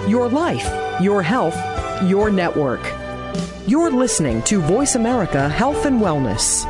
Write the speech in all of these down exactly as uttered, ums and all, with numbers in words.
Your life, your health, your network. You're listening to Voice America Health and Wellness.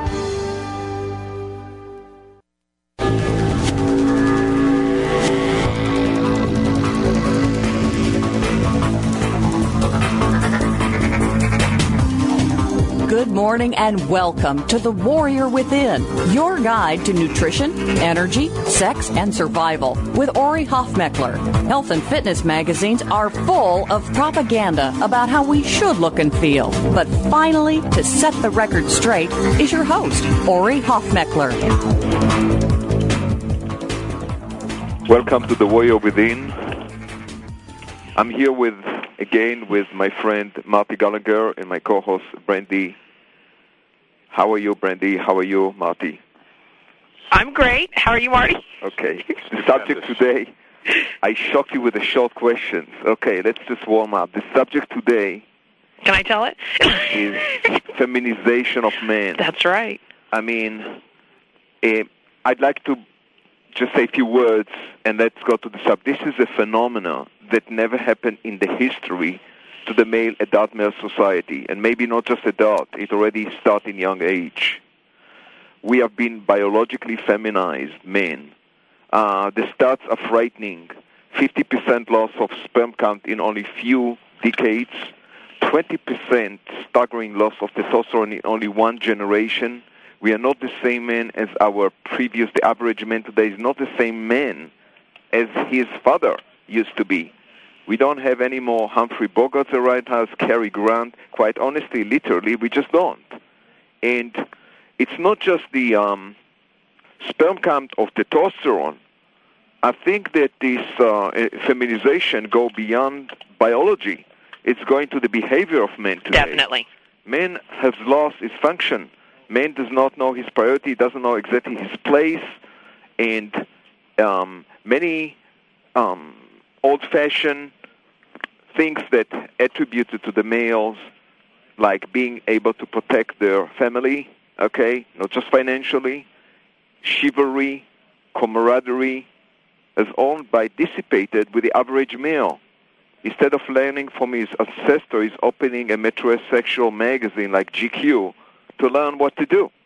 Good morning and welcome to The Warrior Within, your guide to nutrition, energy, sex, and survival with Ori Hofmekler. Health and fitness magazines are full of propaganda about how we should look and feel. But finally, to set the record straight, is your host, Ori Hofmekler. Welcome to The Warrior Within. I'm here with, again, with my friend Marty Gallagher and my co-host Brandy. How are you, Brandy? How are you, Marty? I'm great. How are you, Marty? Okay. The subject today, I shocked you with the short questions. Okay, let's just warm up. The subject today... Can I tell it? is feminization of men. That's right. I mean, uh, I'd like to just say a few words, and let's go to the subject. This is a phenomenon that never happened in the history to the male adult male society, and maybe not just adult, it already started in young age. We have been biologically feminized men. Uh, the stats are frightening. fifty percent loss of sperm count in only few decades, twenty percent staggering loss of testosterone in only one generation. We are not the same men as our previous, the average man today is not the same man as his father used to be. We don't have any more Humphrey Bogart at the White House, Cary Grant. Quite honestly, literally, we just don't. And it's not just the um, sperm count of testosterone. I think that this uh, feminization go beyond biology. It's going to the behavior of men today. Definitely. Man has lost his function. Man does not know his priority, doesn't know exactly his place, and um, many... Um, old-fashioned things that attributed to the males, like being able to protect their family, okay, not just financially, chivalry, camaraderie, is all by dissipated with the average male. Instead of learning from his ancestor, he's opening a metrosexual magazine like G Q to learn what to do.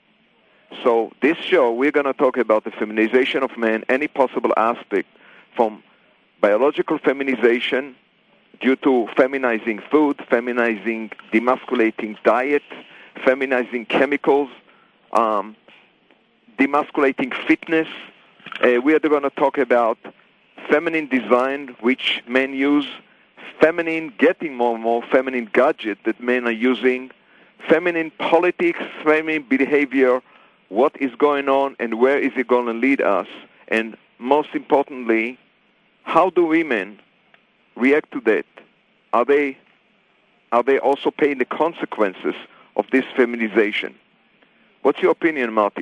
So this show, we're going to talk about the feminization of men, any possible aspect from biological feminization due to feminizing food, feminizing, demasculating diet, feminizing chemicals, um, demasculating fitness. Uh, we are going to talk about feminine design, which men use, feminine, getting more and more feminine gadgets that men are using, feminine politics, feminine behavior, what is going on and where is it going to lead us, and most importantly, how do women react to that? Are they are they also paying the consequences of this feminization? What's your opinion, Marty?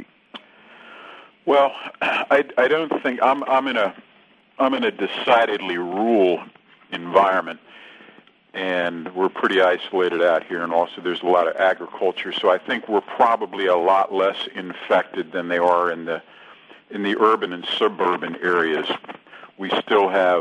Well, I, I don't think I'm I'm in a I'm in a decidedly rural environment, and we're pretty isolated out here, and also there's a lot of agriculture. So I think we're probably a lot less infected than they are in the in the urban and suburban areas. We still have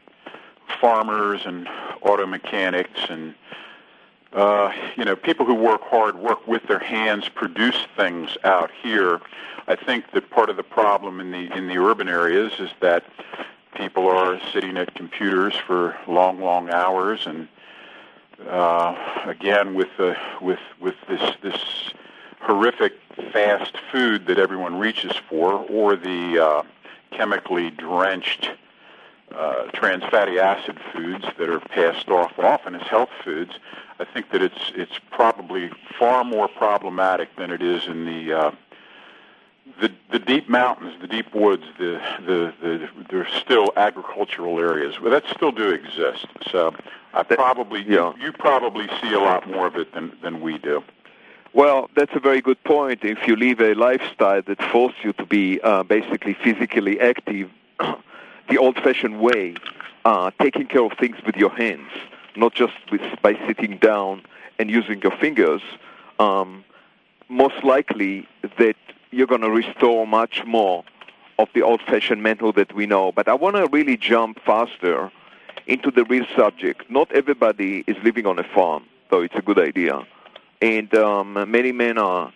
farmers and auto mechanics and, uh, you know, people who work hard, work with their hands, produce things out here. I think that part of the problem in the in the urban areas is that people are sitting at computers for long, long hours, and uh, again, with the with with this this horrific fast food that everyone reaches for, or the uh, chemically drenched uh, trans fatty acid foods that are passed off often as health foods, I think that it's it's probably far more problematic than it is in the uh, the the deep mountains, the deep woods, the the the there's still agricultural areas. Well, that still do exist. So I probably yeah. you, you probably see a lot more of it than than we do. Well, that's a very good point. If you live a lifestyle that forces you to be uh, basically physically active, the old-fashioned way, uh, taking care of things with your hands, not just with, by sitting down and using your fingers, um, most likely that you're going to restore much more of the old-fashioned manhood that we know. But I want to really jump faster into the real subject. Not everybody is living on a farm, though it's a good idea. And um, many men are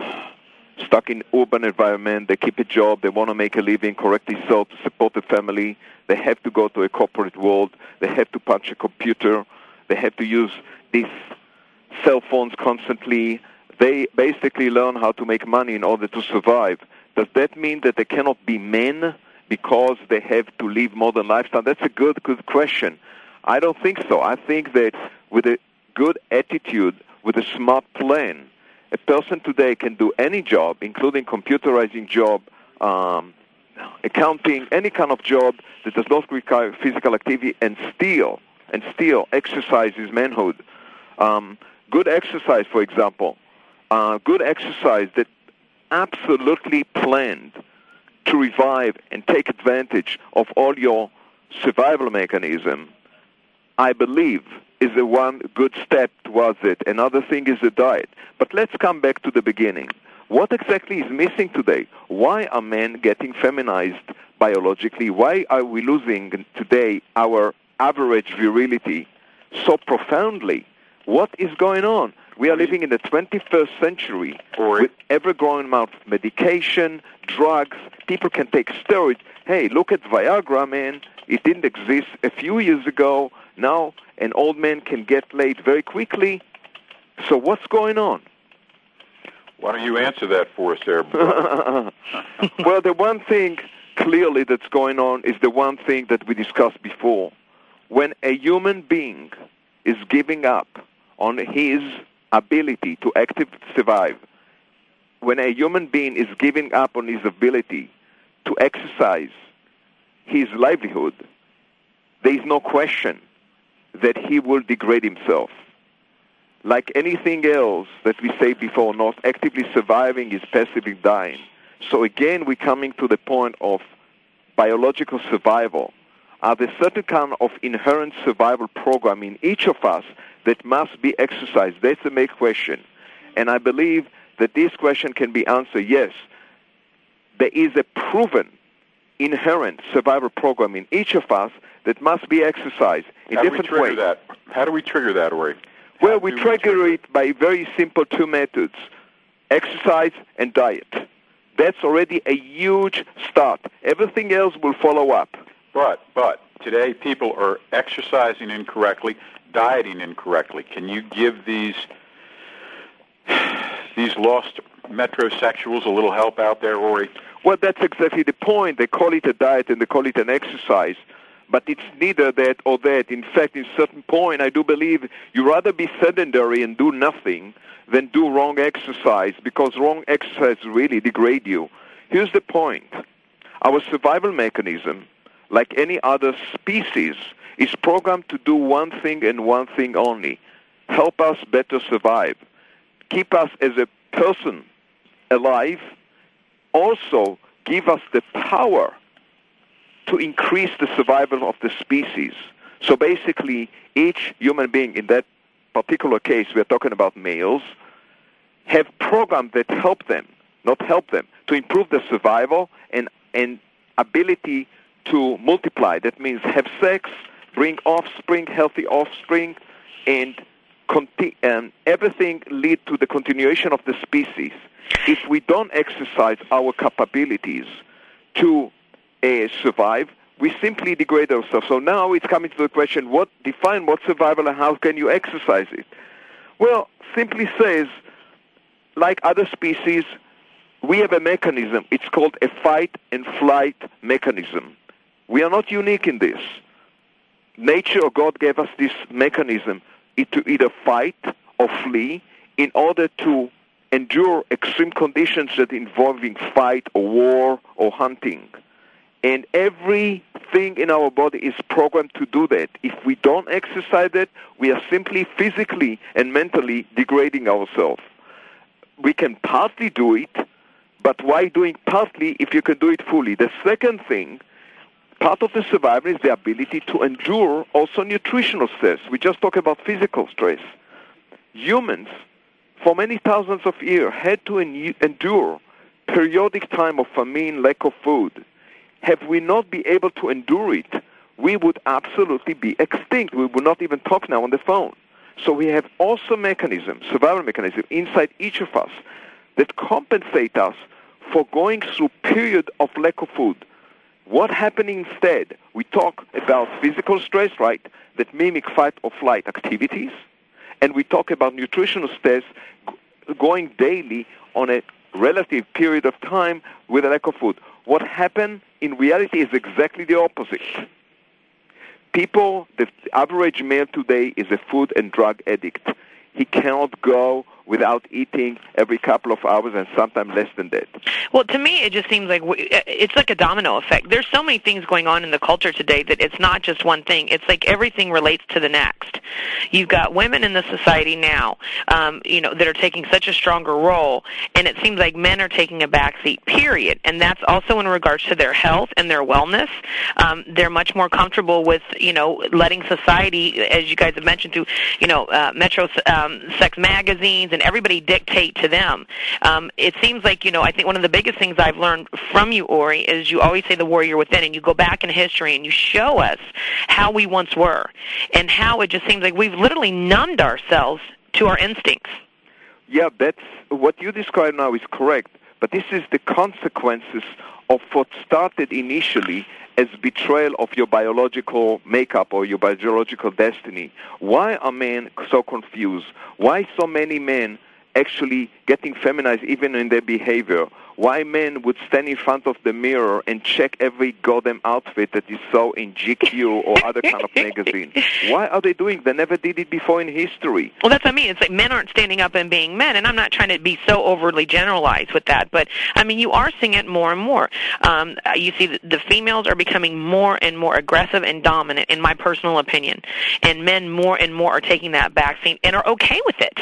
stuck in urban environment. They keep a job. They want to make a living, correctly so, to support the family. They have to go to a corporate world. They have to punch a computer. They have to use these cell phones constantly. They basically learn how to make money in order to survive. Does that mean that they cannot be men because they have to live modern lifestyle? That's a good, good question. I don't think so. I think that with a good attitude, with a smart plan, a person today can do any job, including computerizing job, um, accounting, any kind of job that does not require physical activity, and still, and still exercise his manhood. Um, good exercise, for example, uh, good exercise that absolutely planned to revive and take advantage of all your survival mechanism, I believe, is the one good step towards it. Another thing is the diet. But let's come back to the beginning. What exactly is missing today? Why are men getting feminized biologically? Why are we losing today our average virility so profoundly? What is going on? We are living in the twenty-first century with ever-growing amount of medication, drugs. People can take steroids. Hey, look at Viagra, man. It didn't exist a few years ago. Now an old man can get laid very quickly. So what's going on? Why don't you answer that for us there, Well, the one thing clearly that's going on is the one thing that we discussed before. When a human being is giving up on his ability to actively survive, when a human being is giving up on his ability to exercise his livelihood, there is no question that he will degrade himself. Like anything else that we say before, not actively surviving is passively dying. So again, we're coming to the point of biological survival. Are there certain kind of inherent survival program in each of us that must be exercised? That's the main question. And I believe that this question can be answered, yes. There is a proven inherent survival program in each of us that must be exercised in How different do we trigger ways. That? How do we trigger that, Ori? Well, How we do trigger, trigger it by very simple two methods, exercise and diet. That's already a huge start. Everything else will follow up. But, but, today people are exercising incorrectly, dieting incorrectly. Can you give these these lost metrosexuals a little help out there, Ori? Well, that's exactly the point. They call it a diet and they call it an exercise. But it's neither that or that. In fact, in certain point, I do believe you'd rather be sedentary and do nothing than do wrong exercise, because wrong exercise really degrade you. Here's the point. Our survival mechanism, like any other species, is programmed to do one thing and one thing only: help us better survive, keep us as a person alive, also give us the power to increase the survival of the species. So basically, each human being, in that particular case, we're talking about males, have programs that help them, not help them, to improve their survival and, and ability to multiply. That means have sex, bring offspring, healthy offspring, and, conti- and everything lead to the continuation of the species. If we don't exercise our capabilities to uh, survive, we simply degrade ourselves. So now it's coming to the question, what define what survival and how can you exercise it? Well, simply says, like other species, we have a mechanism. It's called a fight and flight mechanism. We are not unique in this. Nature or God gave us this mechanism to either fight or flee in order to endure extreme conditions that involving fight or war or hunting. And everything in our body is programmed to do that. If we don't exercise it, we are simply physically and mentally degrading ourselves. We can partly do it, but why doing partly if you can do it fully? The second thing, part of the survival is the ability to endure also nutritional stress. We just talk about physical stress. Humans, for many thousands of years, had to en- endure periodic time of famine, lack of food. Have we not been able to endure it? we would absolutely be extinct. We would not even talk now on the phone. So we have also mechanisms, survival mechanisms, inside each of us that compensate us for going through period of lack of food. What happened instead? We talk about physical stress, right, that mimic fight or flight activities, and we talk about nutritional stress going daily on a relative period of time with a lack of food. What happened in reality is exactly the opposite. People, the average male today is a food and drug addict. He cannot go without eating every couple of hours and sometimes less than that. Well, to me, it just seems like we, it's like a domino effect. There's so many things going on in the culture today that it's not just one thing. It's like everything relates to the next. You've got women in the society now, um, you know, that are taking such a stronger role, and it seems like men are taking a backseat, period. And that's also in regards to their health and their wellness. Um, they're much more comfortable with, you know, letting society, as you guys have mentioned, to, you know, uh, Metro um, sex magazines and everybody dictate to them. Um, it seems like, you know, I think one of the biggest things I've learned from you, Ori, is you always say the warrior within, and you go back in history and you show us how we once were and how it just seems like we've literally numbed ourselves to our instincts. Yeah, that's what you describe now is correct, but this is the consequences of what started initially as betrayal of your biological makeup or your biological destiny. Why are men so confused? Why so many men actually getting feminized even in their behavior? Why men would stand in front of the mirror and check every goddamn outfit that is so in G Q or other kind of magazine? Why are they doing? They never did it before in history. Well, that's what I mean. It's like men aren't standing up and being men, and I'm not trying to be so overly generalized with that, but, I mean, you are seeing it more and more. Um, you see the, the females are becoming more and more aggressive and dominant, in my personal opinion, and men more and more are taking that backseat and are okay with it.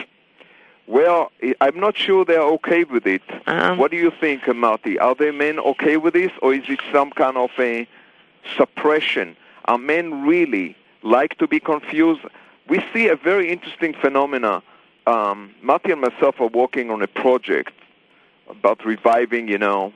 Well, I'm not sure they're okay with it. Um, what do you think, Marty? Are the men okay with this, or is it some kind of a suppression? Are men really like to be confused? We see a very interesting phenomena. Um, Marty and myself are working on a project about reviving, you know,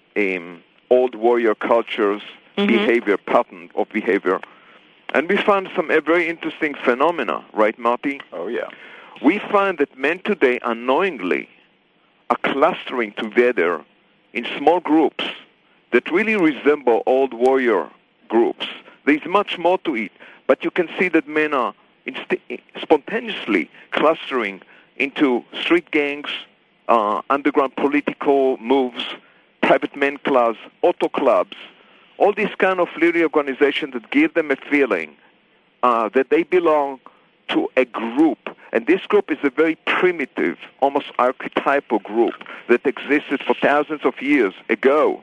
um, old warrior cultures, mm-hmm. behavior, pattern of behavior. And we found some a very interesting phenomena, right, Marty? Oh, yeah. We find that men today unknowingly are clustering together in small groups that really resemble old warrior groups. There's much more to it, but you can see that men are inst- spontaneously clustering into street gangs, uh, underground political moves, private men clubs, auto clubs, all these kind of little organizations that give them a feeling uh, that they belong to a group. And this group is a very primitive, almost archetypal group that existed for thousands of years ago.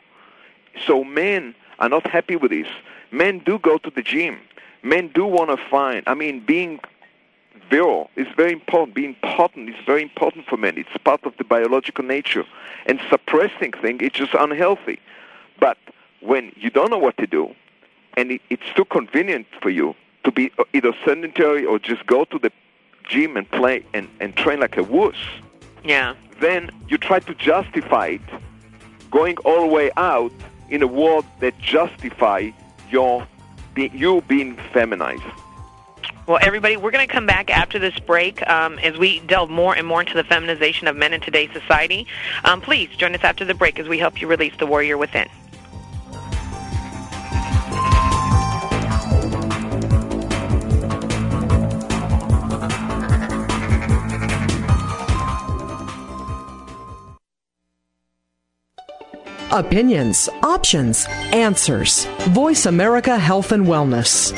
So men are not happy with this. Men do go to the gym. Men do want to find, I mean, being virile is very important. Being potent is very important for men. It's part of the biological nature. And suppressing things, it's just unhealthy. But when you don't know what to do, and it, it's too convenient for you to be either sedentary or just go to the gym and play and, and train like a wuss, yeah. then you try to justify it going all the way out in a world that justify your be, you being feminized. Well, everybody, we're going to come back after this break um, as we delve more and more into the feminization of men in today's society. Um, please join us after the break as we help you release the warrior within. Opinions, options, answers. Voice America Health and Wellness.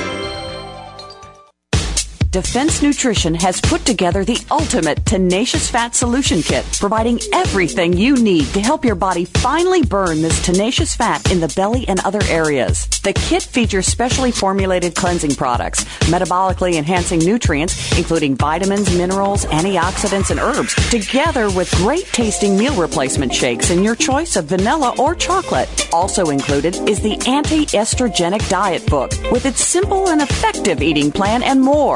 Defense Nutrition has put together the ultimate Tenacious Fat Solution Kit, providing everything you need to help your body finally burn this tenacious fat in the belly and other areas. The kit features specially formulated cleansing products, metabolically enhancing nutrients, including vitamins, minerals, antioxidants, and herbs, together with great-tasting meal replacement shakes in your choice of vanilla or chocolate. Also included is the Anti-Estrogenic Diet Book with its simple and effective eating plan and more.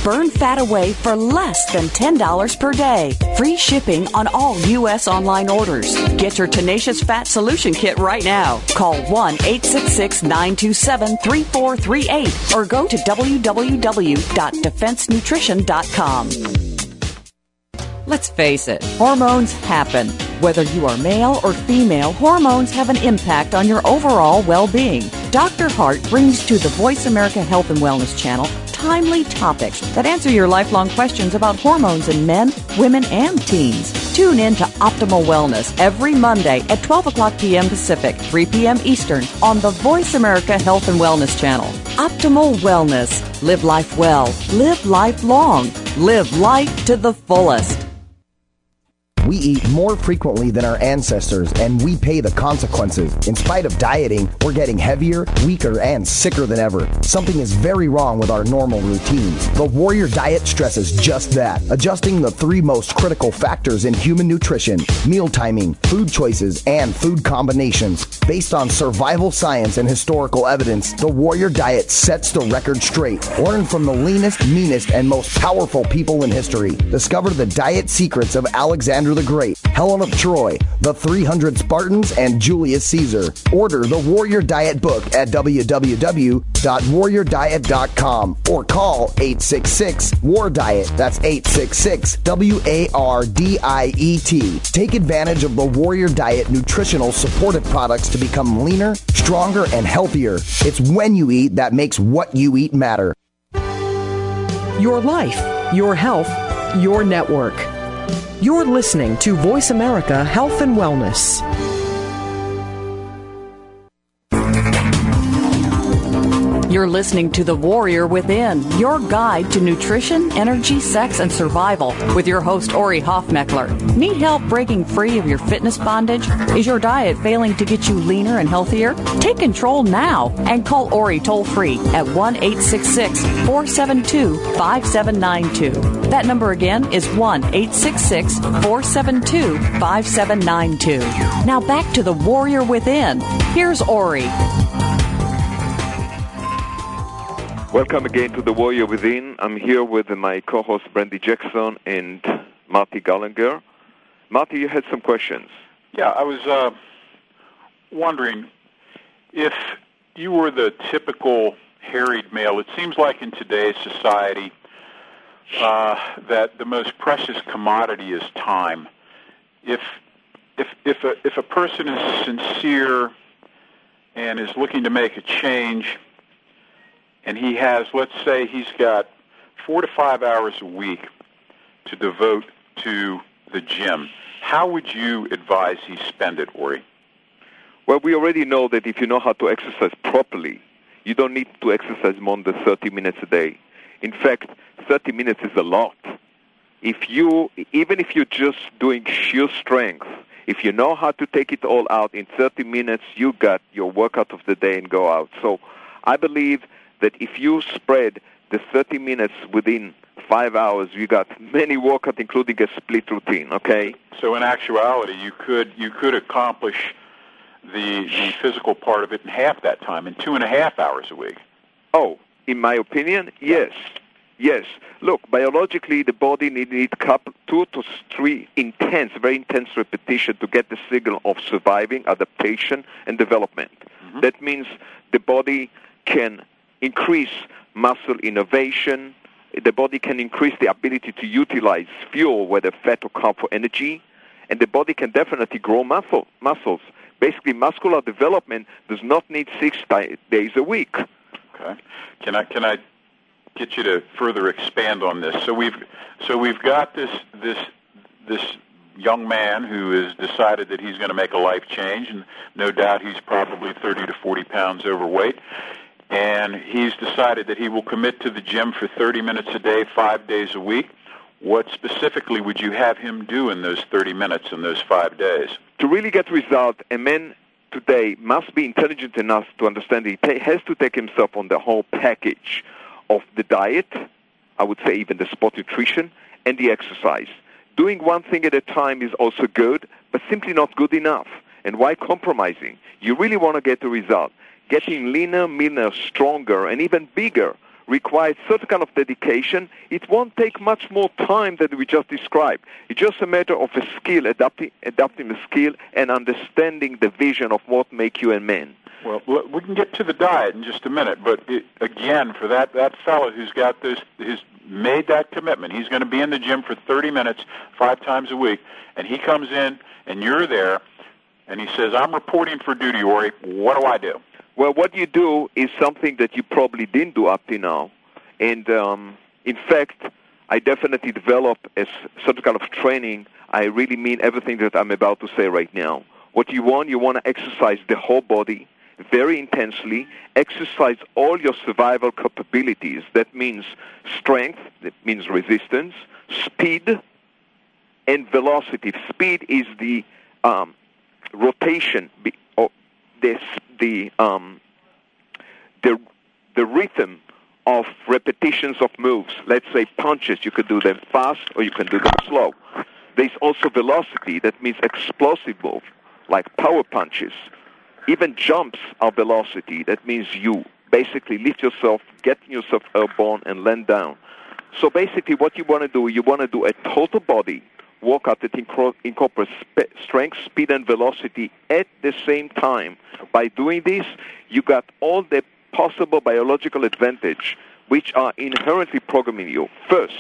burn fat away for less than ten dollars per day. Free shipping on all U S online orders. Get your Tenacious Fat Solution Kit right now. Call one eight six six, nine two seven, three four three eight or go to w w w dot defense nutrition dot com. Let's face it, hormones happen. Whether you are male or female, hormones have an impact on your overall well-being. Doctor Hart brings to the Voice America Health and Wellness channel timely topics that answer your lifelong questions about hormones in men, women, and teens. Tune in to Optimal Wellness every Monday at twelve o'clock p.m. Pacific, three p.m. Eastern on the Voice America Health and Wellness channel. Optimal Wellness. Live life well. Live life long. Live life to the fullest. We eat more frequently than our ancestors, and we pay the consequences. In spite of dieting, we're getting heavier, weaker, and sicker than ever. Something is very wrong with our normal routines. The Warrior Diet stresses just that, adjusting the three most critical factors in human nutrition: meal timing, food choices, and food combinations. Based on survival science and historical evidence, the Warrior Diet sets the record straight. Learn from the leanest, meanest, and most powerful people in history. Discover the diet secrets of Alexander the Great, Helen of Troy, the three hundred Spartans, and Julius Caesar. Order the Warrior Diet book at w w w dot warrior diet dot com or call eight six six, W A R diet. That's eight six six, W A R D I E T. Take advantage of the Warrior Diet nutritional supportive products to become leaner, stronger, and healthier. It's when you eat that makes what you eat matter. Your life, your health, your network. You're listening to Voice America Health and Wellness. You're listening to The Warrior Within, your guide to nutrition, energy, sex, and survival with your host, Ori Hofmeckler. Need help breaking free of your fitness bondage? Is your diet failing to get you leaner and healthier? Take control now and call Ori toll-free at one eight six six, four seven two, five seven nine two. That number again is one eight six six, four seven two, five seven nine two. Now back to The Warrior Within. Here's Ori. Welcome again to The Warrior Within. I'm here with my co-host Brandy Jackson and Marty Gallinger. Marty, you had some questions. Yeah, I was uh, wondering if you were the typical harried male. It seems like in today's society uh, that the most precious commodity is time. If if if a, if a person is sincere and is looking to make a change, and he has, let's say he's got four to five hours a week to devote to the gym, how would you advise he spend it, Ori? Well, we already know that if you know how to exercise properly, you don't need to exercise more than thirty minutes a day. In fact, thirty minutes is a lot. If you, even if you're just doing sheer strength, if you know how to take it all out in thirty minutes, you got your workout of the day and go out. So I believe that if you spread the thirty minutes within five hours, you got many workouts, including a split routine, okay? So in actuality, you could you could accomplish the, the physical part of it in half that time, in two and a half hours a week. Oh, in my opinion, yes. Yes. Look, biologically, the body needs need two to three intense, very intense repetition to get the signal of surviving, adaptation, and development. Mm-hmm. That means the body can increase muscle innervation. The body can increase the ability to utilize fuel, whether fat or carb, for energy, and the body can definitely grow muscle, muscles. Basically, muscular development does not need six di- days a week. Okay. Can I can I get you to further expand on this? So we've so we've got this this this young man who has decided that he's going to make a life change, and no doubt he's probably thirty to forty pounds overweight. And he's decided that he will commit to the gym for thirty minutes a day, five days a week. What specifically would you have him do in those thirty minutes in those five days? To really get results, a man today must be intelligent enough to understand that he has to take himself on the whole package of the diet, I would say even the sport nutrition, and the exercise. Doing one thing at a time is also good, but simply not good enough. And why compromising? You really want to get the result. Getting leaner, meaner, stronger, and even bigger requires certain kind of dedication. It won't take much more time than we just described. It's just a matter of a skill, adapting, adapting the skill, and understanding the vision of what makes you a man. Well, we can get to the diet in just a minute, but it, again, for that, that fellow who's got this, who's made that commitment, he's going to be in the gym for thirty minutes, five times a week, and he comes in, and you're there, and he says, I'm reporting for duty, Ori. What do I do? Well, what you do is something that you probably didn't do up to now. And, um, in fact, I definitely develop as some kind of training. I really mean everything that I'm about to say right now. What you want, you want to exercise the whole body very intensely, exercise all your survival capabilities. That means strength, that means resistance, speed, and velocity. Speed is the um, rotation, or the the um, the the rhythm of repetitions of moves. Let's say punches, you could do them fast or you can do them slow. There's also velocity, that means explosive move, like power punches. Even jumps are velocity. That means you basically lift yourself, get yourself airborne, and land down. So basically what you want to do, you want to do a total body workout that incorporates strength, speed, and velocity at the same time. By doing this, you got all the possible biological advantage which are inherently programming you. First,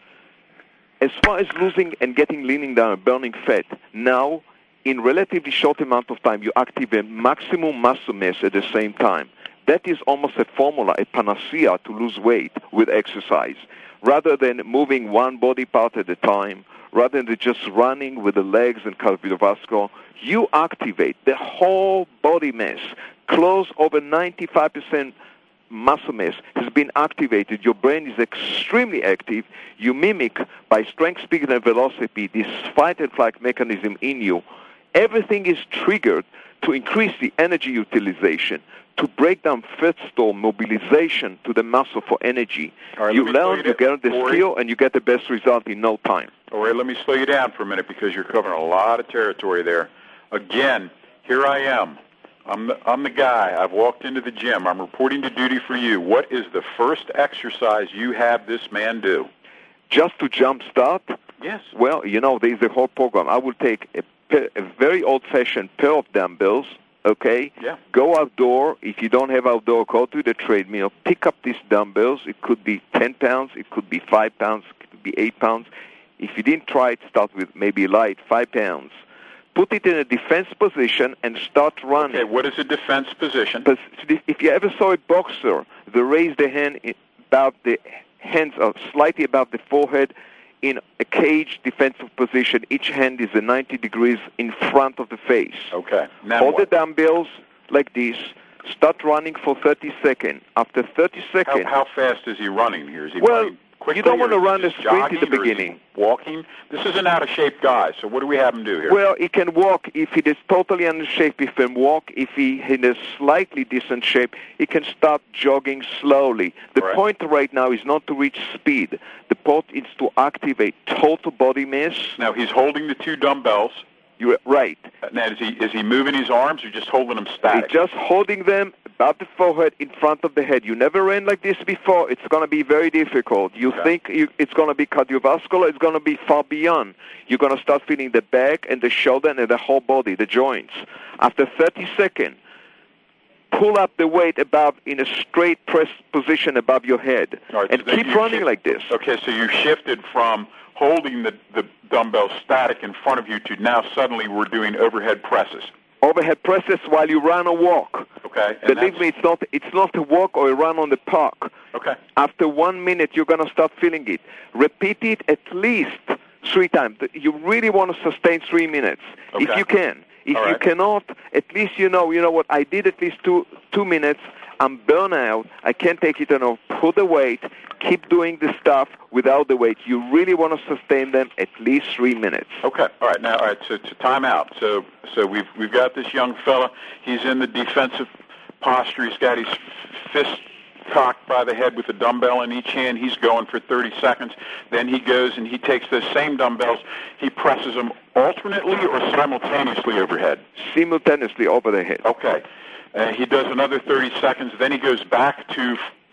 as far as losing and getting leaning down and burning fat, now in relatively short amount of time, you activate maximum muscle mass at the same time. That is almost a formula, a panacea to lose weight with exercise. Rather than moving one body part at a time, rather than just running with the legs and cardiovascular, you activate the whole body mass. Close over ninety-five percent muscle mass has been activated. Your brain is extremely active. You mimic, by strength, speed, and velocity, this fight and flight mechanism in you. Everything is triggered to increase the energy utilization, to break down fat store mobilization to the muscle for energy. Right, you learn, you get the Ori, skill, and you get the best result in no time. All right, let me slow you down for a minute because you're covering a lot of territory there. Again, here I am. I'm the, I'm the guy. I've walked into the gym. I'm reporting to duty for you. What is the first exercise you have this man do? Just to jump start? Yes. Well, you know, there's the whole program. I will take a, a very old-fashioned pair of dumbbells, okay? Yeah. Go outdoor. If you don't have outdoor, go to the treadmill. Pick up these dumbbells. It could be ten pounds. It could be five pounds. It could be eight pounds. If you didn't try it, start with maybe light, five pounds. Put it in a defense position and start running. Okay, what is a defense position? If you ever saw a boxer, they raise the hand about the hands are slightly above the forehead in a cage defensive position. Each hand is a ninety degrees in front of the face. Okay. Now Hold what? the dumbbells like this. Start running for thirty seconds. After thirty seconds... How, how fast is he running here? Is he well, running quickly, you don't want to run a just sprint in the jogging, or is he beginning. Walking? This is an out-of-shape guy, so what do we have him do here? Well, he can walk. If he is totally out of shape, he can walk. If he in a slightly decent shape, he can start jogging slowly. The Right. point right now is not to reach speed. The point is to activate total body mass. Now, he's holding the two dumbbells. You're right. Now, is he is he moving his arms or just holding them He's static? just holding them above the forehead in front of the head. You never ran like this before. It's going to be very difficult. You Okay. think you, it's going to be cardiovascular. It's going to be far beyond. You're going to start feeling the back and the shoulder and the whole body, the joints. After thirty seconds, pull up the weight above in a straight press position above your head. All right, and so then keep you running shift- like this. Okay, so you shifted from holding the, the dumbbell static in front of you to now suddenly we're doing overhead presses. Overhead presses while you run or walk. Okay. And Believe that's- me, it's not it's not a walk or a run on the park. Okay. After one minute, you're going to start feeling it. Repeat it at least three times. You really want to sustain three minutes, Okay. if you can. If All you right. cannot, at least you know, you know what, I did at least two two minutes. I'm burnt out. I can't take it anymore. Put the weight. Keep doing the stuff without the weight. You really want to sustain them at least three minutes. Okay. All right. Now, all right. So to time out. So, so we've we've got this young fella. He's in the defensive posture. He's got his fist cocked by the head with a dumbbell in each hand. He's going for thirty seconds. Then he goes and he takes those same dumbbells. He presses them alternately or simultaneously overhead. Simultaneously over the head. Okay. Uh, he does another thirty seconds. Then he goes back to f-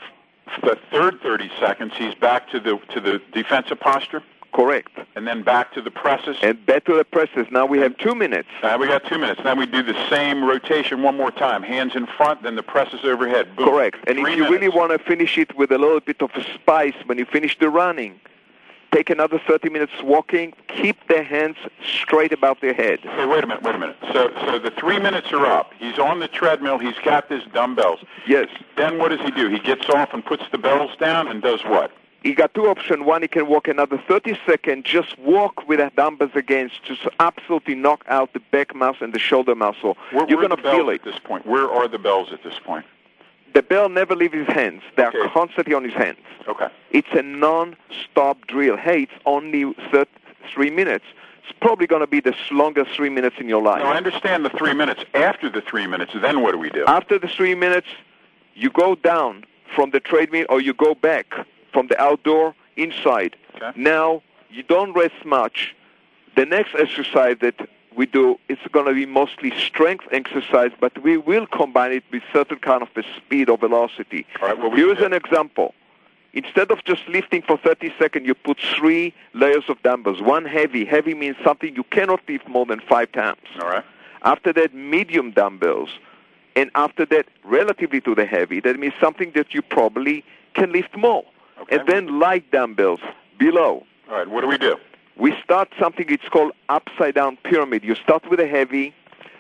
the third thirty seconds, he's back to the to the defensive posture? Correct. And then back to the presses? And back to the presses. Now we have two minutes. Now we got two minutes. Then we do the same rotation one more time. Hands in front, then the presses overhead. Boom. Correct. And Three if you minutes. really want to finish it with a little bit of a spice when you finish the running, take another thirty minutes walking. Keep their hands straight above their head. Okay, wait a minute, wait a minute. So, so the three minutes are up. He's on the treadmill. He's got his dumbbells. Yes. Then what does he do? He gets off and puts the bells down and does what? He got two options. One, he can walk another thirty seconds, just walk with the dumbbells against, just absolutely knock out the back muscle and the shoulder muscle. Where, You're where going to are the feel bells it. at this point? Where are the bells at this point? The bell never leaves his hands. They Okay. are constantly on his hands. Okay. It's a non-stop drill. Hey, it's only thirty, three minutes. It's probably going to be the longest three minutes in your life. Now, I understand the three minutes. After the three minutes, then what do we do? After the three minutes, you go down from the treadmill or you go back from the outdoor inside. Okay. Now, you don't rest much. The next exercise that we do, it's going to be mostly strength exercise, but we will combine it with certain kind of a speed or velocity. All right, what we Here is do? an example. Instead of just lifting for thirty seconds, you put three layers of dumbbells. One heavy. Heavy means something you cannot lift more than five times. All right. After that, medium dumbbells. And after that, relatively to the heavy, that means something that you probably can lift more. Okay. And then light dumbbells below. All right, what do we do? We start something, it's called upside-down pyramid. You start with a heavy.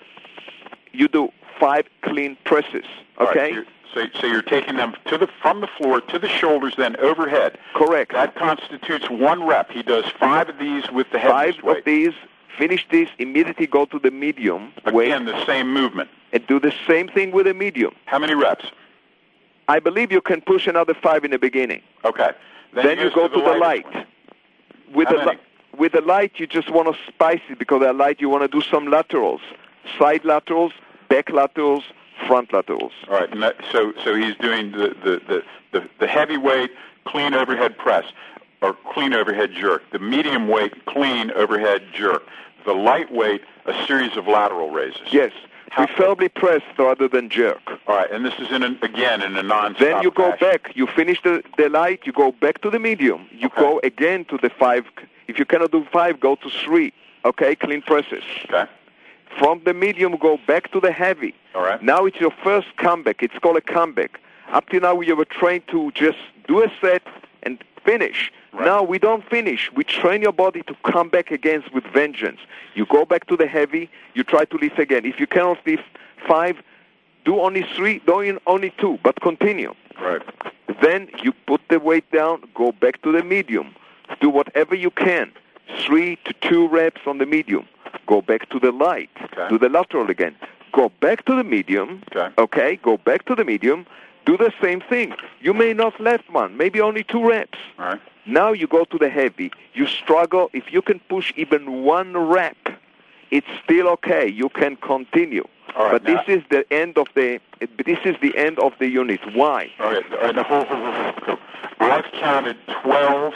You do five clean presses, All right, okay? you're- so, so you're taking them to the from the floor to the shoulders, then overhead. Correct. That constitutes one rep. He does five of these with the heaviest Five weight. of these. Finish this, immediately go to the medium weight Again, the same movement. and do the same thing with the medium. How many reps? I believe you can push another five in the beginning. Okay. Then he you goes go to the lightest light. one. With How the many? li- with the light, you just want to spice it because the light you want to do some laterals, side laterals, back laterals, front laterals. All right. And that, so so he's doing the the, the, the the heavyweight clean overhead press or clean overhead jerk. The medium weight clean overhead jerk. The lightweight a series of lateral raises. Yes, How- preferably press rather than jerk. All right. And this is in an, again in a non-stop Then you go fashion. back. You finish the, the light. You go back to the medium. You Okay. go again to the five. If you cannot do five, go to three. Okay, clean presses. Okay. From the medium, go back to the heavy. All right. Now it's your first comeback. It's called a comeback. Up to now, we were trained to just do a set and finish. Right. Now we don't finish. We train your body to come back again with vengeance. You go back to the heavy. You try to lift again. If you cannot lift five, do only three. Do only two, but continue. Right. Then you put the weight down. Go back to the medium. Do whatever you can. Three to two reps on the medium. Go back to the light. Okay. Do the lateral again. Go back to the medium. Okay. Okay. Go back to the medium. Do the same thing. You may not left one. Maybe only two reps. All right. Now you go to the heavy. You struggle. If you can push even one rep, it's still okay. You can continue. All right, but now- this is the end of the. This is the end of the unit. Why? All right. All right. Now, hold, hold, hold, hold. I've counted twelve,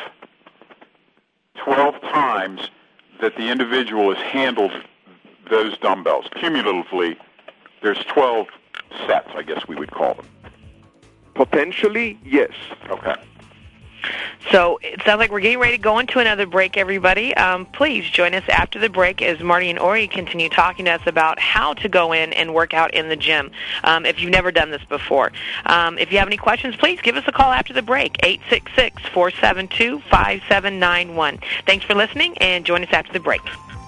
twelve times that the individual has handled those dumbbells. Cumulatively, there's twelve sets, I guess we would call them. Potentially, yes. Okay. So it sounds like we're getting ready to go into another break, everybody. Um, please join us after the break as Marty and Ori continue talking to us about how to go in and work out in the gym um, if you've never done this before. Um, if you have any questions, please give us a call after the break, eight six six, four seven two, five seven nine one. Thanks for listening, and join us after the break.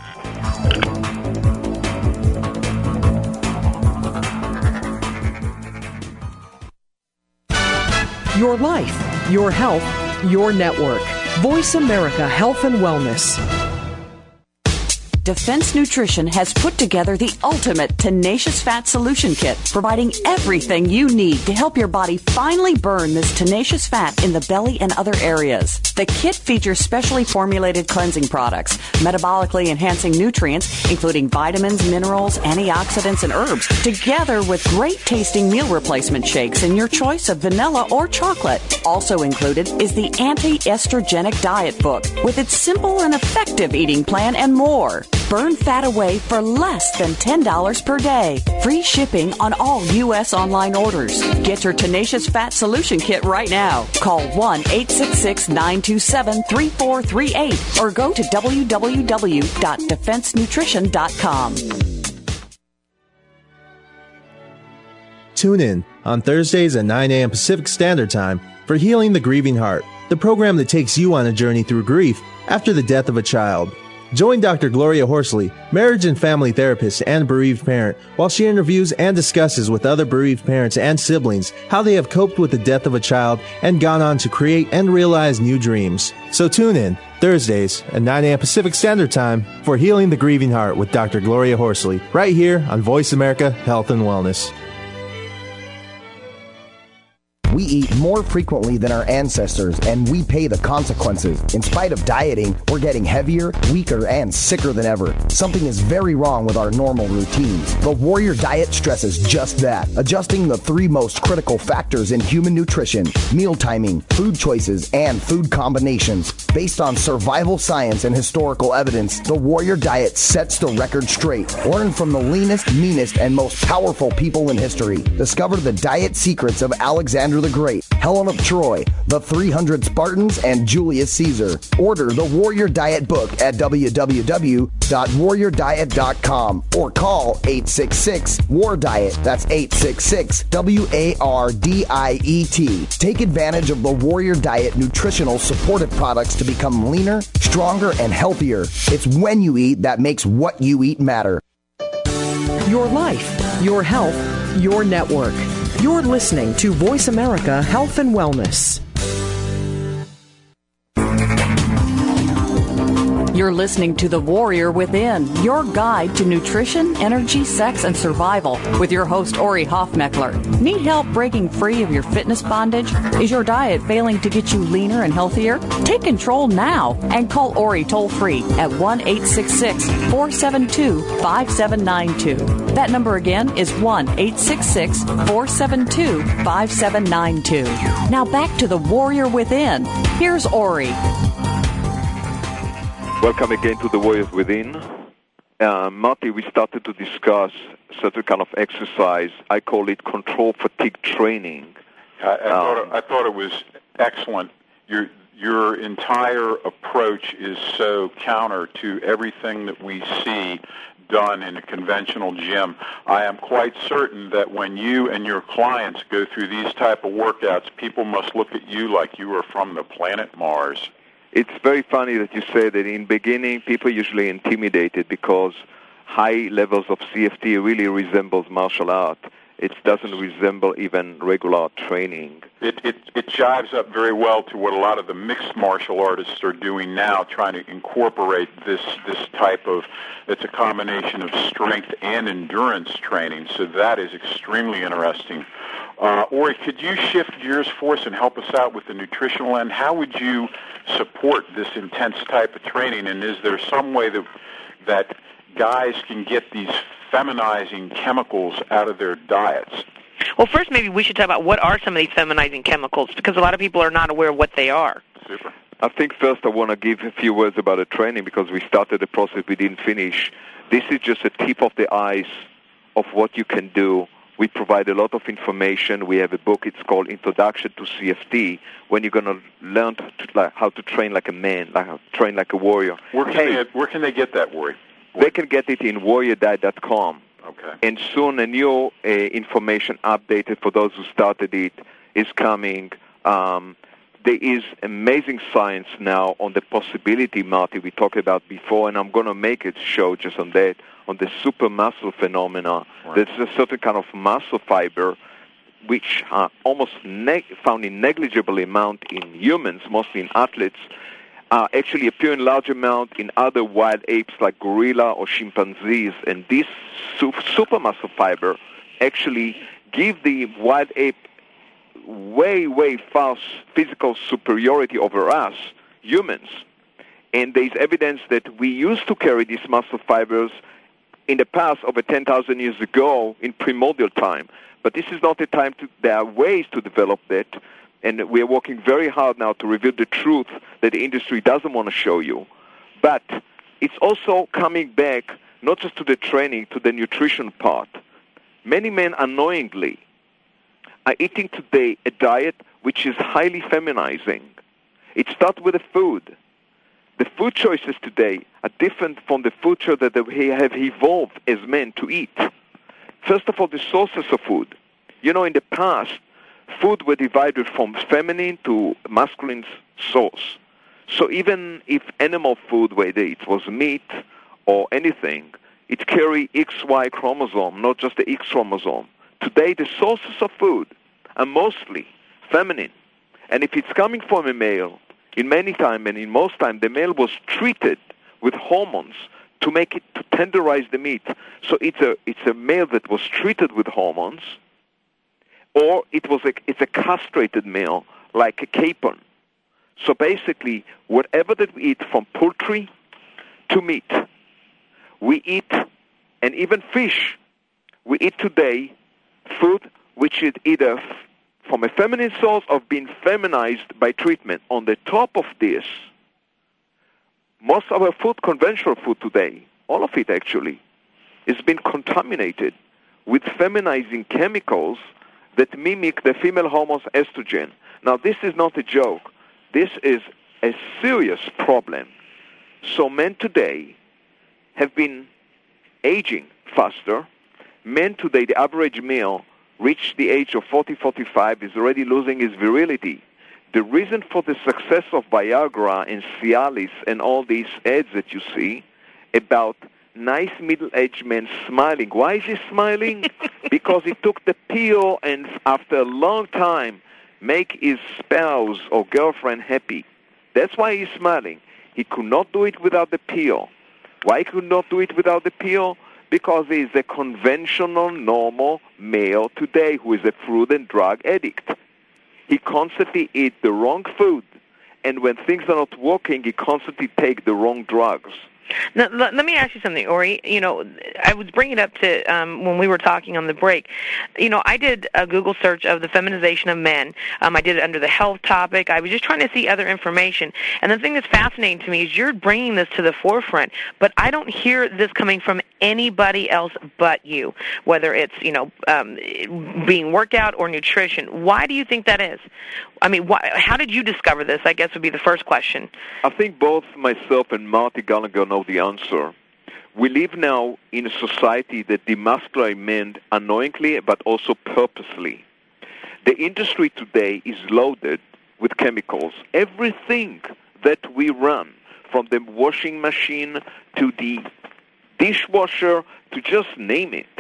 Your life, your health, your network. Voice America Health and Wellness. Defense Nutrition has put together the ultimate tenacious fat solution kit, providing everything you need to help your body finally burn this tenacious fat in the belly and other areas. The kit features specially formulated cleansing products, metabolically enhancing nutrients, including vitamins, minerals, antioxidants, and herbs, together with great tasting meal replacement shakes in your choice of vanilla or chocolate. Also included is the anti-estrogenic diet book with its simple and effective eating plan and more. burn fat away for less than ten dollars per day. Free shipping on all U S online orders. Get your Tenacious Fat Solution Kit right now. Call one eight six six, nine two seven, three four three eight or go to w w w dot defense nutrition dot com. Tune in on Thursdays at nine a.m. Pacific Standard Time for Healing the Grieving Heart, the program that takes you on a journey through grief after the death of a child. Join Doctor Gloria Horsley, marriage and family therapist and bereaved parent, while she interviews and discusses with other bereaved parents and siblings how they have coped with the death of a child and gone on to create and realize new dreams. So tune in Thursdays at nine a.m. Pacific Standard Time for Healing the Grieving Heart with Doctor Gloria Horsley, right here on Voice America Health and Wellness. We eat more frequently than our ancestors, and we pay the consequences. In spite of dieting, we're getting heavier, weaker, and sicker than ever. Something is very wrong with our normal routines. The Warrior Diet stresses just that, adjusting the three most critical factors in human nutrition: meal timing, food choices, and food combinations. Based on survival science and historical evidence, the Warrior Diet sets the record straight. Learn from the leanest, meanest, and most powerful people in history. Discover the diet secrets of Alexander the Great, Helen of Troy, the three hundred Spartans, and Julius Caesar. Order the Warrior Diet book at w w w dot warrior diet dot com or call eight six six, W A R diet. That's eight six six, W A R D I E T. Take advantage of the Warrior Diet nutritional supportive products to become leaner, stronger, and healthier. It's when you eat that makes what you eat matter. Your life, your health, your network. You're listening to Voice America Health and Wellness. You're listening to The Warrior Within, your guide to nutrition, energy, sex, and survival with your host, Ori Hofmeckler. Need help breaking free of your fitness bondage? Is your diet failing to get you leaner and healthier? Take control now and call Ori toll-free at one eight six six, four seven two, five seven nine two. That number again is one eight six six, four seven two, five seven nine two. Now back to The Warrior Within. Here's Ori. Welcome again to the Warriors Within. Uh, Marty, we started to discuss certain kind of exercise. I call it control fatigue training. I, I, um, thought, it, I thought it was excellent. Your your entire approach is so counter to everything that we see done in a conventional gym. I am quite certain that when you and your clients go through these type of workouts, people must look at you like you are from the planet Mars. It's very funny that you say that in the beginning people are usually intimidated because high levels of C F T really resembles martial art. It doesn't resemble even regular training. It, it, it jives up very well to what a lot of the mixed martial artists are doing now, trying to incorporate this, this type of, it's a combination of strength and endurance training, so that is extremely interesting. Uh, Ori, could you shift gears for us and help us out with the nutritional end? How would you support this intense type of training, and is there some way that that guys can get these feminizing chemicals out of their diets? Well, first maybe we should talk about what are some of these feminizing chemicals, because a lot of people are not aware of what they are. Super. I think first I want to give a few words about the training because we started the process, we didn't finish. This is just a tip of the ice of what you can do. We provide a lot of information. We have a book. It's called Introduction to C F T, when you're going to learn to, like, how to train like a man, like how to train like a warrior. Where can, hey, they, where can they get that, Ori? They can get it in warrior diet dot com. Okay. And soon a new uh, information updated for those who started it is coming. Um, there is amazing science now on the possibility, Marty, we talked about before, and I'm going to make a show just on that, on the super muscle phenomena. Right. There's a certain kind of muscle fiber which are almost neg- found in negligible amount in humans, mostly in athletes, uh, actually appear in large amount in other wild apes like gorilla or chimpanzees. And this su- super muscle fiber actually give the wild ape way, way far physical superiority over us, humans. And there's evidence that we used to carry these muscle fibers in the past, over ten thousand years ago, in primordial time. But this is not the time to, there are ways to develop that, and we are working very hard now to reveal the truth that the industry doesn't want to show you. But it's also coming back not just to the training, to the nutrition part. Many men, unknowingly, are eating today a diet which is highly feminizing. It starts with the food. The food choices today are different from the food choices that we have evolved as men to eat. First of all, the sources of food. You know, in the past, food were divided from feminine to masculine source. So even if animal food, whether it was meat or anything, it carried X Y chromosome, not just the X chromosome. Today, the sources of food are mostly feminine. And if it's coming from a male, in many times and in most times, the male was treated with hormones to make it, to tenderize the meat. So it's a it's a male that was treated with hormones, or it was a, it's a castrated male like a capon. So basically, whatever that we eat, from poultry to meat, we eat, and even fish, we eat today food which is either f- from a feminine source or being feminized by treatment. On the top of this, most of our food, conventional food today, all of it actually, has been contaminated with feminizing chemicals that mimic the female hormone estrogen. Now, this is not a joke. This is a serious problem. So men today have been aging faster. Men today, the average male, reached the age of forty, forty-five, is already losing his virility. The reason for the success of Viagra and Cialis and all these ads that you see about nice middle-aged men smiling. Why is he smiling? Because he took the pill and after a long time make his spouse or girlfriend happy. That's why he's smiling. He could not do it without the pill. Why he could not do it without the pill? Because he is a conventional, normal male today who is a fruit and drug addict. He constantly eats the wrong food, and when things are not working, he constantly takes the wrong drugs. Now, let, let me ask you something, Ori. You know, I was bringing it up to um, when we were talking on the break. You know, I did a Google search of the feminization of men. Um, I did it under the health topic. I was just trying to see other information. And the thing that's fascinating to me is you're bringing this to the forefront, but I don't hear this coming from anybody else but you, whether it's, you know, um, being workout or nutrition. Why do you think that is? I mean, why, how did you discover this, I guess, would be the first question. I think both myself and Marty Gallagher know the answer. We live now in a society that demasculates men unknowingly but also purposely. The industry today is loaded with chemicals. Everything that we run, from the washing machine to the dishwasher to just name it,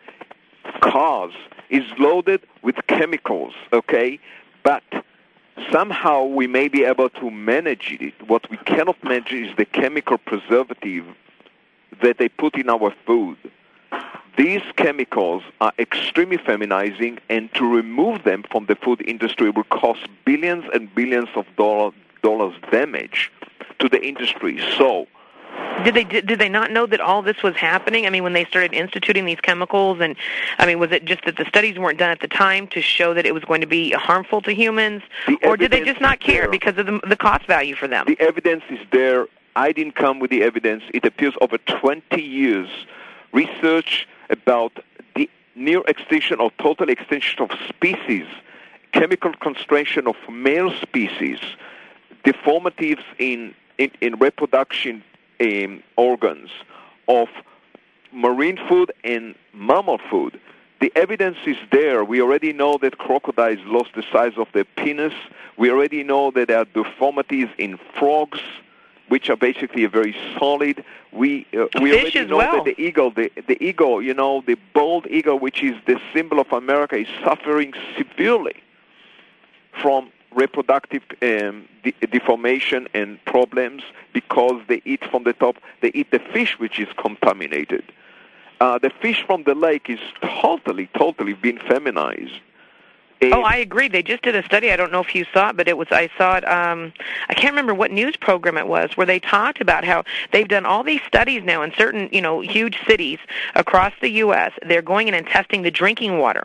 cars, is loaded with chemicals, okay? But somehow we may be able to manage it. What we cannot manage is the chemical preservative that they put in our food. These chemicals are extremely feminizing, and to remove them from the food industry will cost billions and billions of dollar, dollars damage to the industry. So, Did they did, did they not know that all this was happening? I mean, when they started instituting these chemicals, and I mean, was it just that the studies weren't done at the time to show that it was going to be harmful to humans, or did they just not care because of the, the cost value for them? The evidence is there. I didn't come with the evidence. It appears over twenty years research about the near extinction or total extinction of species, chemical concentration of male species, deformities in in, in reproduction. Um, organs of marine food and mammal food. The evidence is there. We already know that crocodiles lost the size of their penis. We already know that there are deformities in frogs, which are basically very solid. We uh, we Fish already as know well. that the eagle, the, the eagle, you know, the bald eagle, which is the symbol of America, is suffering severely from reproductive um, de- deformation and problems because they eat from the top, they eat the fish which is contaminated. Uh, the fish from the lake is totally, totally been feminized. And Oh, I agree. They just did a study. I don't know if you saw it, but it was. I saw it. Um, I can't remember what news program it was, where they talked about how they've done all these studies now in certain, you know, huge cities across the U S They're going in and testing the drinking water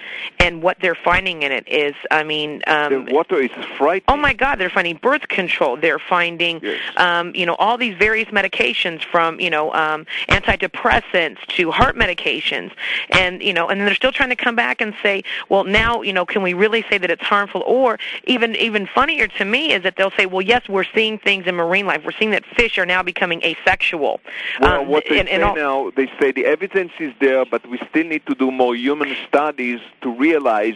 and what they're finding in it is, I mean, um, the water is frightening. Oh my God, they're finding birth control. They're finding, yes. um, you know, all these various medications from, you know, um, antidepressants to heart medications, and you know, and then they're still trying to come back and say, well, now, you know, can we really say that it's harmful? Or even even funnier to me is that they'll say, well, yes, we're seeing things in marine life. We're seeing that fish are now becoming asexual. Well, um, what they and, say and all- now, they say the evidence is there, but we still need to do more human studies to realize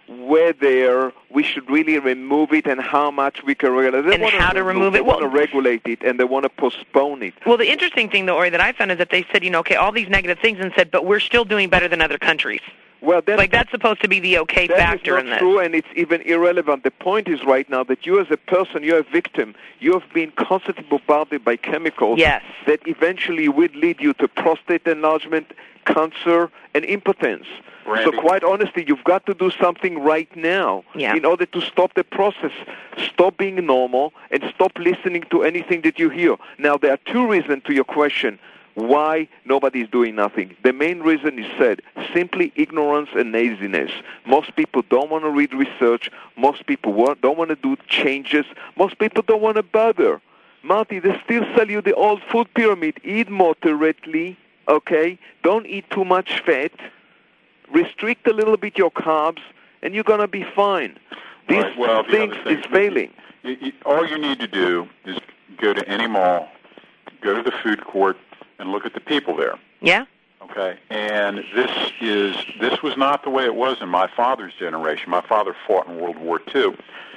whether we should really remove it and how much we can regulate it. They And want how to remove They it. want Well- to regulate it, and they want to postpone it. Well, the interesting thing, though, Ori, that I found is that they said, you know, okay, all these negative things, and said, but we're still doing better than other countries. Well, that's, Like, that's supposed to be the okay that factor is in not this. true, and it's even irrelevant. The point is right now that you as a person, you're a victim. You have been constantly bombarded by chemicals Yes. that eventually will lead you to prostate enlargement, cancer, and impotence. Randy. So quite honestly, you've got to do something right now Yeah. in order to stop the process. Stop being normal and stop listening to anything that you hear. Now, there are two reasons to your question why nobody is doing nothing. The main reason is said, simply ignorance and laziness. Most people don't want to read research. Most people wa- don't want to do changes. Most people don't want to bother. Marty, they still sell you the old food pyramid. Eat moderately, okay? Don't eat too much fat. Restrict a little bit your carbs, and you're going to be fine. This Right, well, the thing other thing- is failing. You, you, all you need to do is go to any mall, go to the food court, and look at the people there. Yeah? Okay, and this is this was not the way it was in my father's generation. My father fought in World War Two,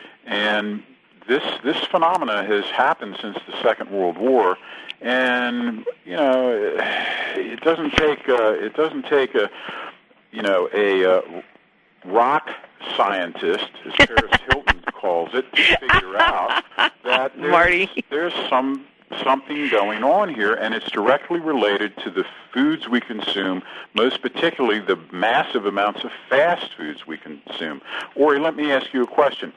and this this phenomena has happened since the Second World War. And you know, it doesn't take uh, it doesn't take a you know a uh, rock scientist, as Paris Hilton calls it, to figure out that there's, Marty. there's some. something going on here, and it's directly related to the foods we consume, most particularly the massive amounts of fast foods we consume. Ori, let me ask you a question.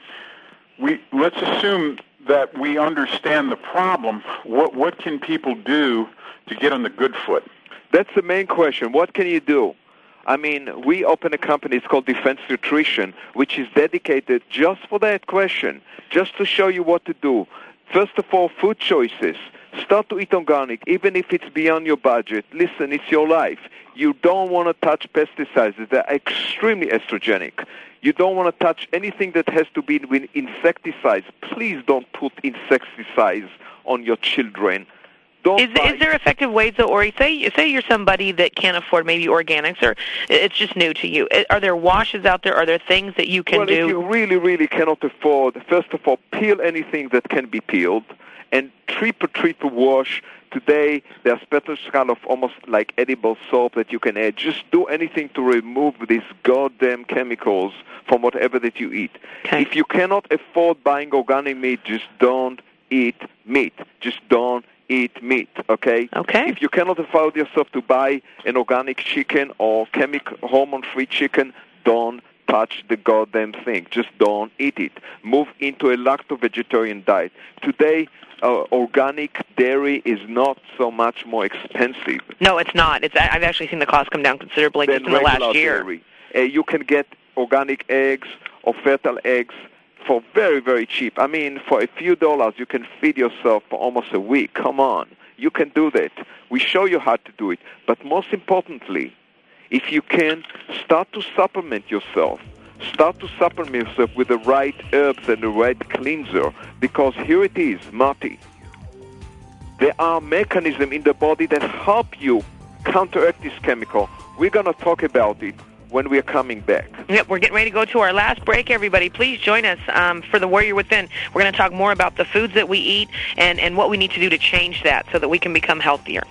We let's assume that we understand the problem. What what can people do to get on the good foot? That's the main question. What can you do? I mean, we open a company, it's called Defense Nutrition, which is dedicated just for that question, just to show you what to do. First of all, food choices. Start to eat organic, even if it's beyond your budget. Listen, it's your life. You don't want to touch pesticides. They're extremely estrogenic. You don't want to touch anything that has to be with insecticides. Please don't put insecticides on your children. Don't Is, buy- is there effective ways, though, or say say you're somebody that can't afford maybe organics, or it's just new to you? Are there washes out there? Are there things that you can well, do? if you really, really cannot afford, first of all, peel anything that can be peeled, and triple, triple wash. Today, there's special kind of almost like edible soap that you can add. Just do anything to remove these goddamn chemicals from whatever that you eat. Okay. If you cannot afford buying organic meat, just don't eat meat. Just don't eat meat, okay? Okay. If you cannot afford yourself to buy an organic chicken or chemical hormone-free chicken, don't touch the goddamn thing. Just don't eat it. Move into a lacto-vegetarian diet. Today, uh, organic dairy is not so much more expensive No, it's not. It's I've actually seen the cost come down considerably than just in the regular last year. dairy. Uh, you can get organic eggs or fertile eggs for very, very cheap. I mean, for a few dollars, you can feed yourself for almost a week. Come on. You can do that. We show you how to do it. But most importantly, if you can, start to supplement yourself. Start to supplement yourself with the right herbs and the right cleanser. Because here it is, Marty. There are mechanisms in the body that help you counteract this chemical. We're going to talk about it when we are coming back. Yep, we're getting ready to go to our last break, everybody. Please join us um, for The Warrior Within. We're going to talk more about the foods that we eat and, and what we need to do to change that so that we can become healthier.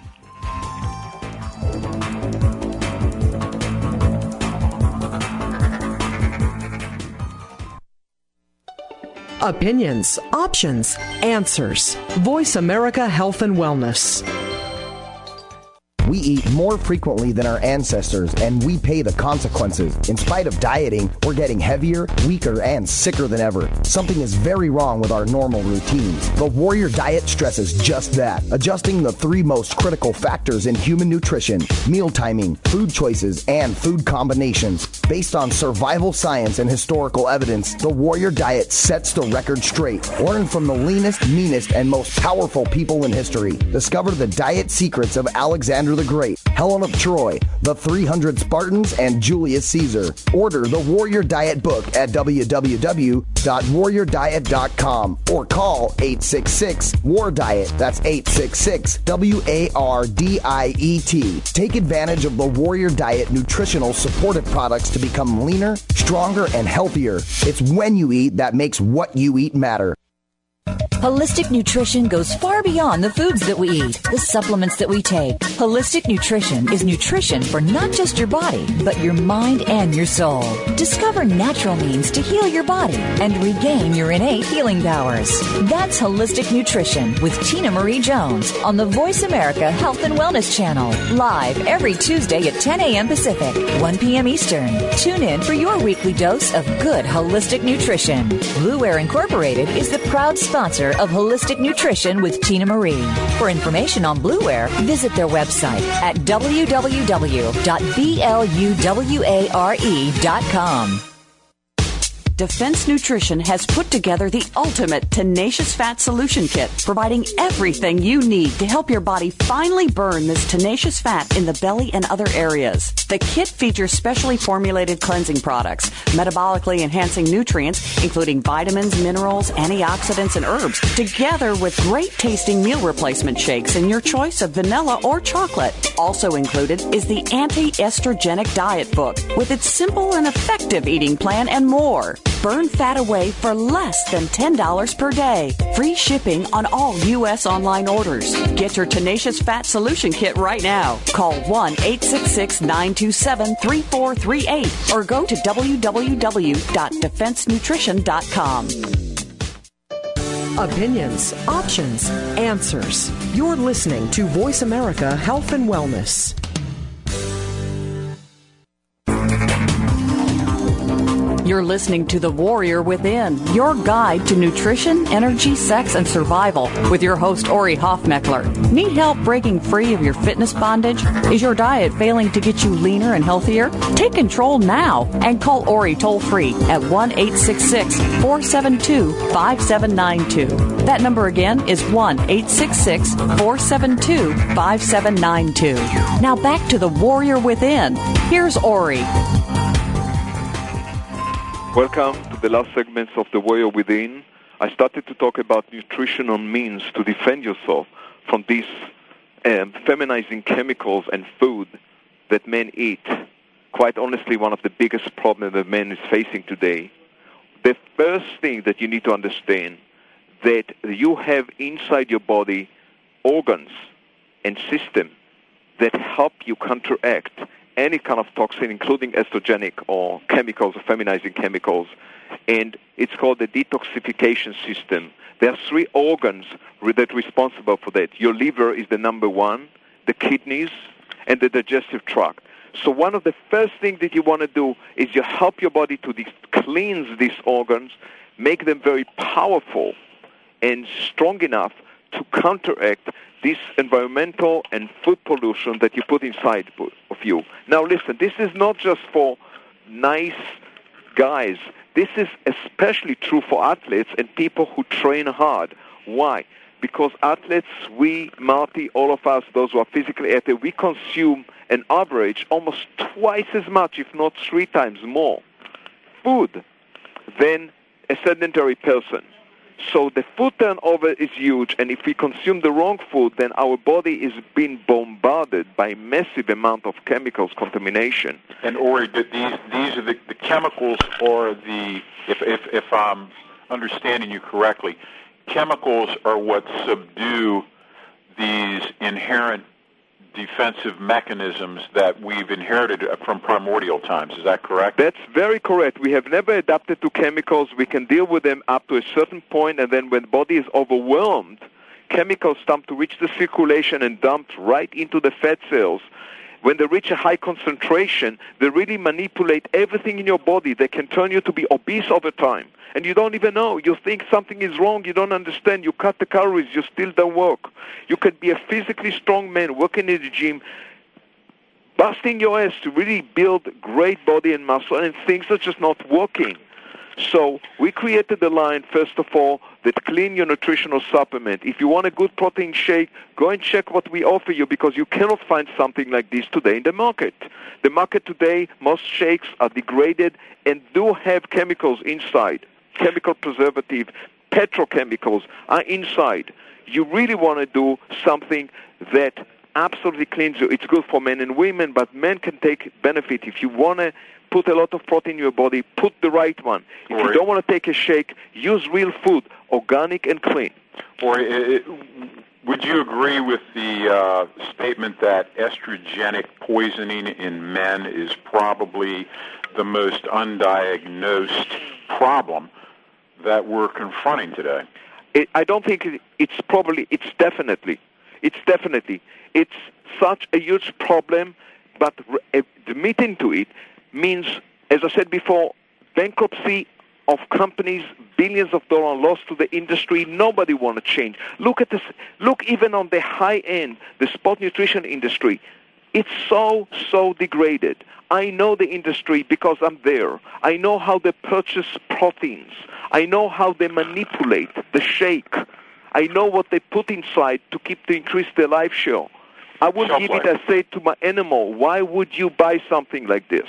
Opinions, options, answers. Voice America Health and Wellness. We eat more frequently than our ancestors, and we pay the consequences. In spite of dieting, we're getting heavier, weaker, and sicker than ever. Something is very wrong with our normal routines. The Warrior Diet stresses just that, adjusting the three most critical factors in human nutrition: meal timing, food choices, and food combinations. Based on survival science and historical evidence, the Warrior Diet sets the record straight. Learn from the leanest, meanest, and most powerful people in history. Discover the diet secrets of Alexander the Great, Helen of Troy, the three hundred Spartans, and Julius Caesar. Order the Warrior Diet book at w w w dot warrior diet dot com or call eight six six, W A R diet. That's eight six six, W A R D I E T. Take advantage of the Warrior Diet nutritional supportive products to become leaner, stronger, and healthier. It's when you eat that makes what you eat matter. Holistic nutrition goes far beyond the foods that we eat, the supplements that we take. Holistic nutrition is nutrition for not just your body, but your mind and your soul. Discover natural means to heal your body and regain your innate healing powers. That's Holistic Nutrition with Tina Marie Jones on the Voice America Health and Wellness Channel. Live every Tuesday at ten a.m. Pacific, one p.m. Eastern. Tune in for your weekly dose of good holistic nutrition. Blue Ware Incorporated is the proud sponsor of Holistic Nutrition with Tina Marie. For information on Blue Ware, visit their website at w w w dot bluware dot com. Defense Nutrition has put together the ultimate tenacious fat solution kit, providing everything you need to help your body finally burn this tenacious fat in the belly and other areas. The kit features specially formulated cleansing products, metabolically enhancing nutrients, including vitamins, minerals, antioxidants, and herbs, together with great tasting meal replacement shakes in your choice of vanilla or chocolate. Also included is the anti-estrogenic diet book with its simple and effective eating plan and more. Burn fat away for less than ten dollars per day. Free shipping on all U S online orders. Get your Tenacious Fat Solution Kit right now. Call one eight six six, nine two seven, three four three eight or go to w w w dot defense nutrition dot com. Opinions, options, answers. You're listening to Voice America Health and Wellness. You're listening to The Warrior Within, your guide to nutrition, energy, sex, and survival with your host, Ori Hofmeckler. Need help breaking free of your fitness bondage? Is your diet failing to get you leaner and healthier? Take control now and call Ori toll-free at one eight six six, four seven two, five seven nine two. That number again is one eight six six, four seven two, five seven nine two. Now back to The Warrior Within. Here's Ori. Welcome to the last segments of The Warrior Within. I started to talk about nutritional means to defend yourself from these um, feminizing chemicals and food that men eat. Quite honestly, one of the biggest problems that men is facing today. The first thing that you need to understand that you have inside your body organs and system that help you counteract any kind of toxin, including estrogenic or chemicals, or feminizing chemicals, and it's called the detoxification system. There are three organs that are responsible for that. Your liver is the number one, the kidneys, and the digestive tract. So one of the first things that you want to do is you help your body to de- cleanse these organs, make them very powerful and strong enough to counteract this environmental and food pollution that you put inside of you. Now listen, this is not just for nice guys. This is especially true for athletes and people who train hard. Why? Because athletes, we, Marty, all of us, those who are physically active, we consume an average almost twice as much, if not three times more, food than a sedentary person. So the food turnover is huge, and if we consume the wrong food, then our body is being bombarded by massive amount of chemicals contamination. And Ori, these these are the, the chemicals, or the if if if I'm understanding you correctly, chemicals are what subdue these inherent defensive mechanisms that we've inherited from primordial times. Is that correct? That's very correct. We have never adapted to chemicals. We can deal with them up to a certain point, and then when the body is overwhelmed, chemicals start to reach the circulation and dumped right into the fat cells. When they reach a high concentration, they really manipulate everything in your body. They can turn you to be obese over time. And you don't even know. You think something is wrong. You don't understand. You cut the calories. You still don't work. You can be a physically strong man working in the gym, busting your ass to really build great body and muscle, and things are just not working. So we created a line, first of all, that clean your nutritional supplement. If you want a good protein shake, go and check what we offer you, because you cannot find something like this today in the market. The market today, most shakes are degraded and do have chemicals inside. Chemical preservative, petrochemicals are inside. You really want to do something that absolutely cleans you. It's good for men and women, but men can take benefit. If you want to put a lot of protein in your body, put the right one. If or you don't want to take a shake, use real food, organic and clean. Or it, would you agree with the uh, statement that estrogenic poisoning in men is probably the most undiagnosed problem that we're confronting today? It, I don't think it, it's probably, it's definitely, it's definitely, it's such a huge problem, but re- admitting to it means, as I said before, bankruptcy of companies, billions of dollars lost to the industry. Nobody want to change. Look at this. Look even on the high end, the sport nutrition industry. It's so, so degraded. I know the industry because I'm there. I know how they purchase proteins. I know how they manipulate the shake. I know what they put inside to keep to increase their life show. I would give it a say to my animal, why would you buy something like this?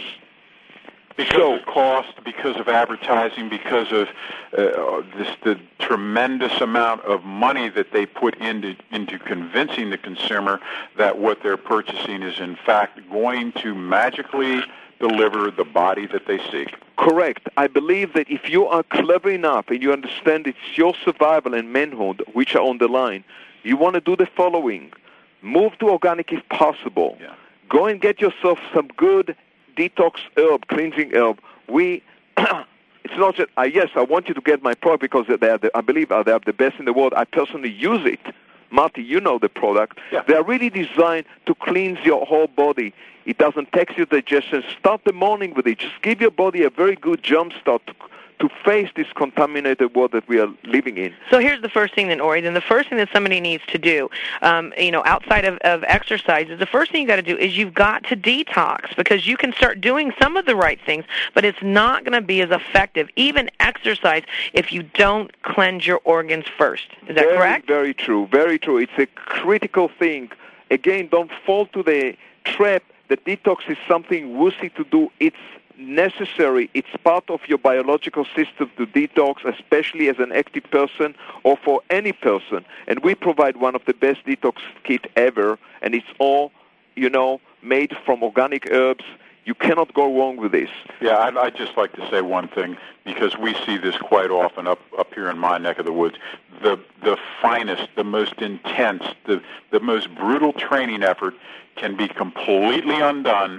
Because so, of cost, because of advertising, because of uh, this, the tremendous amount of money that they put into into convincing the consumer that what they're purchasing is in fact going to magically deliver the body that they seek. Correct. I believe that if you are clever enough and you understand it's your survival and manhood which are on the line, you want to do the following. Move to organic if possible. Yeah. Go and get yourself some good detox herb, cleansing herb. We, it's not just, uh, yes, I want you to get my product because they are the, I believe they are the best in the world. I personally use it. Marty, you know the product. Yeah. They are really designed to cleanse your whole body. It doesn't tax your digestion. Start the morning with it. Just give your body a very good jump start to, to face this contaminated world that we are living in. So here's the first thing then, Ori. Then the first thing that somebody needs to do, um, you know, outside of, of exercise, is the first thing you got to do is you've got to detox, because you can start doing some of the right things, but it's not going to be as effective, even exercise, if you don't cleanse your organs first. Is that very, correct? Very true. Very true. It's a critical thing. Again, don't fall to the trap that detox is something wussy to do. It's necessary. It's part of your biological system to detox, especially as an active person or for any person. And we provide one of the best detox kit ever, and it's all, you know, made from organic herbs. You cannot go wrong with this. Yeah, I'd, I'd just like to say one thing, because we see this quite often up, up here in my neck of the woods. The the finest, the most intense, the, the most brutal training effort can be completely undone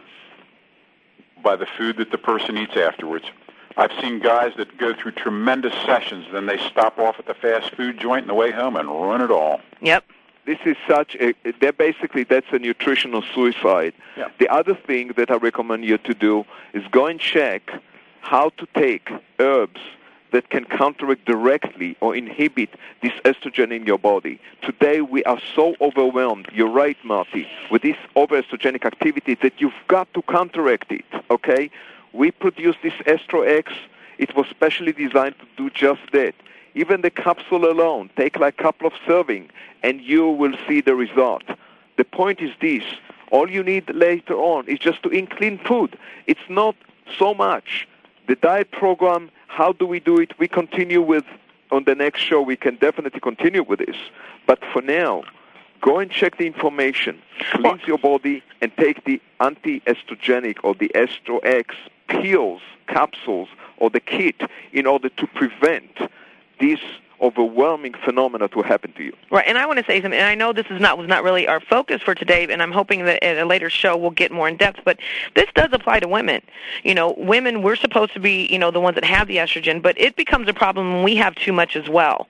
by the food that the person eats afterwards. I've seen guys that go through tremendous sessions, then they stop off at the fast food joint on the way home and run it all. Yep. This is such a, they're basically, that's a nutritional suicide. Yeah. The other thing that I recommend you to do is go and check how to take herbs that can counteract directly or inhibit this estrogen in your body. Today we are so overwhelmed, you're right, Marty, with this over-estrogenic activity that you've got to counteract it, okay? We produce this EstroX. It was specially designed to do just that. Even the capsule alone, take like a couple of servings, and you will see the result. The point is this, all you need later on is just to eat clean food. It's not so much. The diet program, how do we do it? We continue with, on the next show, we can definitely continue with this. But for now, go and check the information, cleanse your body, and take the anti-estrogenic or the EstroX pills, capsules, or the kit in order to prevent this overwhelming phenomena to happen to you. Right, and I want to say something, and I know this is not was not really our focus for today, and I'm hoping that at a later show we'll get more in depth, but this does apply to women. You know, women, we're supposed to be, you know, the ones that have the estrogen, but it becomes a problem when we have too much as well.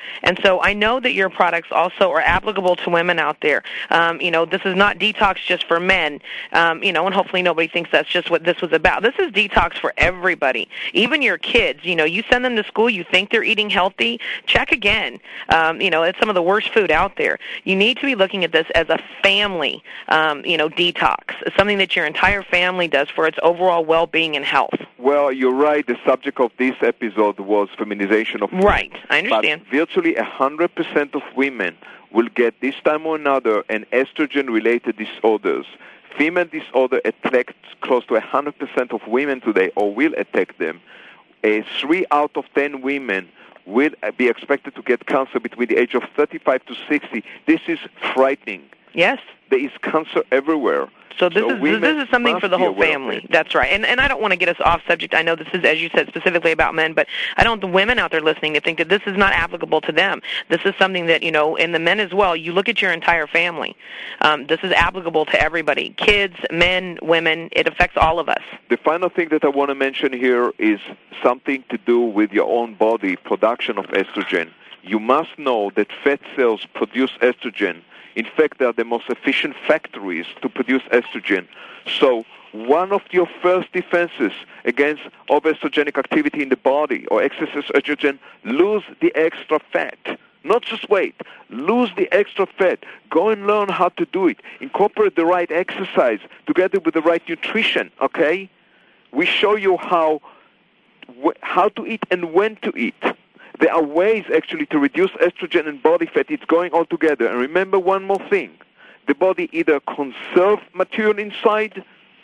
And so I know that your products also are applicable to women out there. Um, you know, this is not detox just for men, um, you know, and hopefully nobody thinks that's just what this was about. This is detox for everybody, even your kids. You know, you send them to school, you think they're eating healthy, check again. Um, you know, it's some of the worst food out there. You need to be looking at this as a family, um, you know, detox, something that your entire family does for its overall well-being and health. Well, you're right. The subject of this episode was feminization of food. Right, I understand. But virtually one hundred percent of women will get this time or another an estrogen-related disorders. Female disorder attacks close to one hundred percent of women today, or will attack them. A three out of ten women will be expected to get cancer between the age of thirty-five to sixty. This is frightening. Yes. There is cancer everywhere. So this so is this is something for the whole family. That's right. And and I don't want to get us off subject. I know this is, as you said, specifically about men, but I don't want the women out there listening to think that this is not applicable to them. This is something that, you know, and the men as well, you look at your entire family. Um, this is applicable to everybody, kids, men, women. It affects all of us. The final thing that I want to mention here is something to do with your own body, production of estrogen. You must know that fat cells produce estrogen. In fact, they are the most efficient factories to produce estrogen. So one of your first defenses against overestrogenic activity in the body or excess estrogen, lose the extra fat. Not just weight. Lose the extra fat. Go and learn how to do it. Incorporate the right exercise together with the right nutrition, okay? We show you how, wh- how to eat and when to eat. There are ways, actually, to reduce estrogen and body fat. It's going all together. And remember one more thing. The body either conserves material inside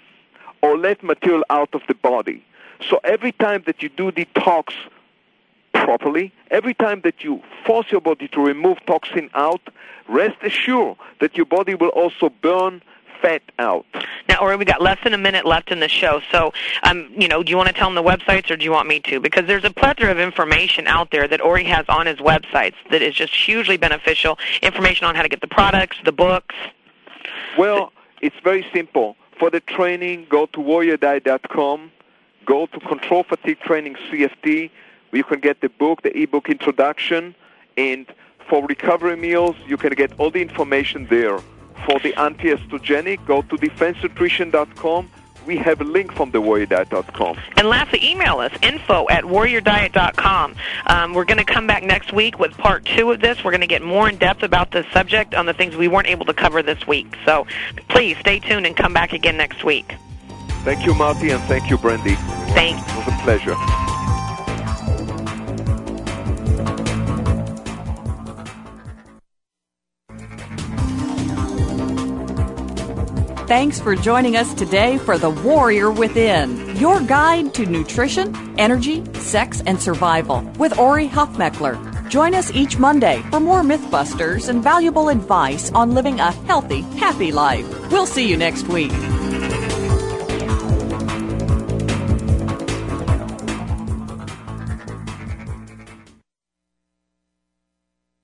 or let material out of the body. So every time that you do detox properly, every time that you force your body to remove toxin out, rest assured that your body will also burn fat out. Now, Ori, we got less than a minute left in the show, so um, you know, do you want to tell them the websites, or do you want me to? Because there's a plethora of information out there that Ori has on his websites that is just hugely beneficial. Information on how to get the products, the books. Well, it's very simple. For the training, go to warrior diet dot com. Go to Control Fatigue Training C F T, where you can get the book, the ebook introduction, and for recovery meals, you can get all the information there. For the anti-estrogenic, go to defense nutrition dot com. We have a link from the warrior diet dot com. And lastly, email us, info at warrior diet dot com. Um, we're going to come back next week with part two of this. We're going to get more in depth about this subject on the things we weren't able to cover this week. So please stay tuned and come back again next week. Thank you, Marty, and thank you, Brandy. Thanks. It was a pleasure. Thanks for joining us today for The Warrior Within, your guide to nutrition, energy, sex, and survival with Ori Hofmeckler. Join us each Monday for more Mythbusters and valuable advice on living a healthy, happy life. We'll see you next week.